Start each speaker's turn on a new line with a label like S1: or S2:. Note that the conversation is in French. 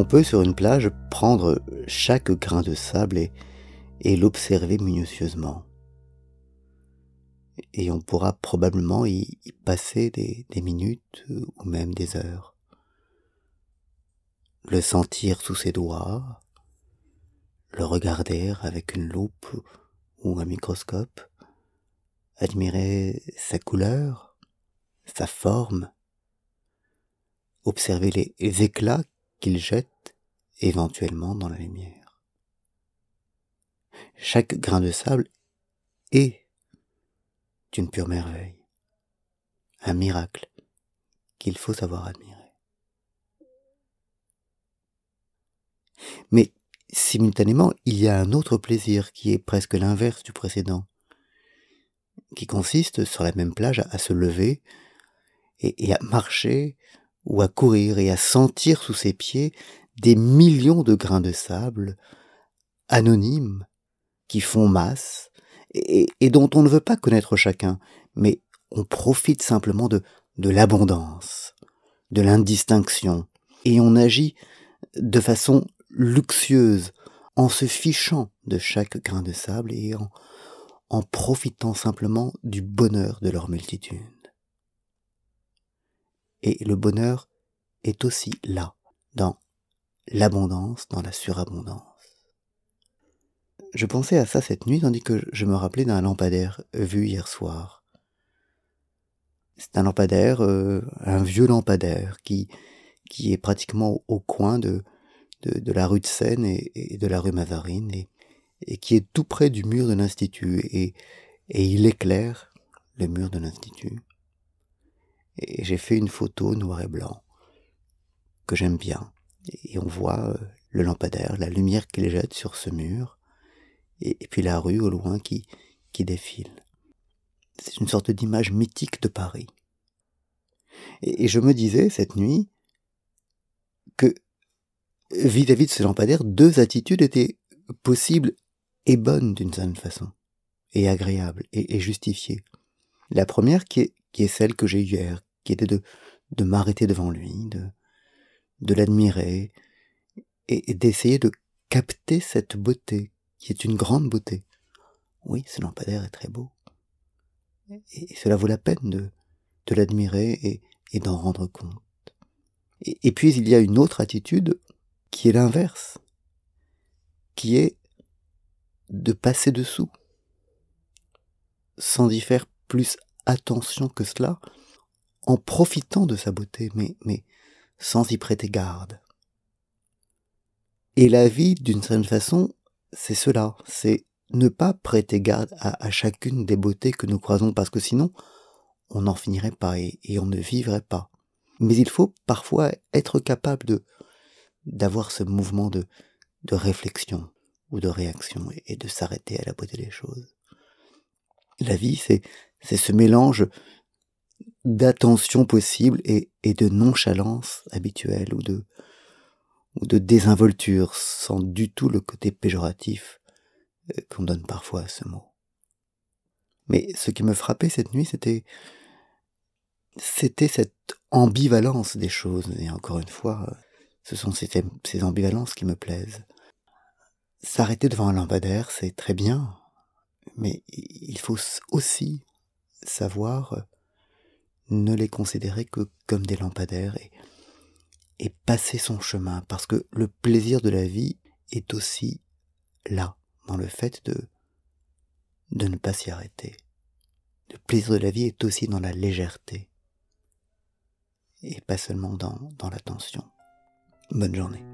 S1: On peut sur une plage prendre chaque grain de sable et l'observer minutieusement. Et on pourra probablement y passer des minutes ou même des heures. Le sentir sous ses doigts, le regarder avec une loupe ou un microscope, admirer sa couleur, sa forme, observer les éclats qu'il jette éventuellement dans la lumière. Chaque grain de sable est une pure merveille, un miracle qu'il faut savoir admirer. Mais simultanément, il y a un autre plaisir qui est presque l'inverse du précédent, qui consiste sur la même plage à se lever et à marcher ou à courir et à sentir sous ses pieds des millions de grains de sable anonymes qui font masse et dont on ne veut pas connaître chacun, mais on profite simplement de l'abondance, de l'indistinction, et on agit de façon luxueuse en se fichant de chaque grain de sable et en profitant simplement du bonheur de leur multitude. Et le bonheur est aussi là, dans l'abondance, dans la surabondance. Je pensais à ça cette nuit tandis que je me rappelais d'un lampadaire vu hier soir. C'est un lampadaire, un vieux lampadaire qui est pratiquement au coin de la rue de Seine et de la rue Mazarine et qui est tout près du mur de l'Institut et il éclaire le mur de l'Institut. Et j'ai fait une photo noir et blanc que j'aime bien et on voit le lampadaire, la lumière qu'il jette sur ce mur et puis la rue au loin qui défile. C'est une sorte d'image mythique de Paris. Et je me disais cette nuit que vis-à-vis de ce lampadaire, deux attitudes étaient possibles et bonnes d'une certaine façon, et agréables, et justifiées. La première qui est celle que j'ai eue hier, qui était de m'arrêter devant lui, de l'admirer, et d'essayer de capter cette beauté, qui est une grande beauté. Oui, ce lampadaire est très beau. Et cela vaut la peine de l'admirer et d'en rendre compte. Et puis il y a une autre attitude qui est l'inverse, qui est de passer dessous, sans y faire plus attention que cela, en profitant de sa beauté, mais sans y prêter garde. Et la vie, d'une certaine façon, c'est cela, c'est ne pas prêter garde à chacune des beautés que nous croisons, parce que sinon, on n'en finirait pas et on ne vivrait pas. Mais il faut parfois être capable d'avoir ce mouvement de réflexion ou de réaction et de s'arrêter à la beauté des choses. La vie, c'est ce mélange d'attention possible et de nonchalance habituelle ou de désinvolture sans du tout le côté péjoratif qu'on donne parfois à ce mot. Mais ce qui me frappait cette nuit, c'était cette ambivalence des choses. Et encore une fois, ce sont ces ambivalences qui me plaisent. S'arrêter devant un lampadaire, c'est très bien, mais il faut aussi savoir ne les considérer que comme des lampadaires et passer son chemin, parce que le plaisir de la vie est aussi là, dans le fait de ne pas s'y arrêter. Le plaisir de la vie est aussi dans la légèreté, et pas seulement dans l'attention. Bonne journée.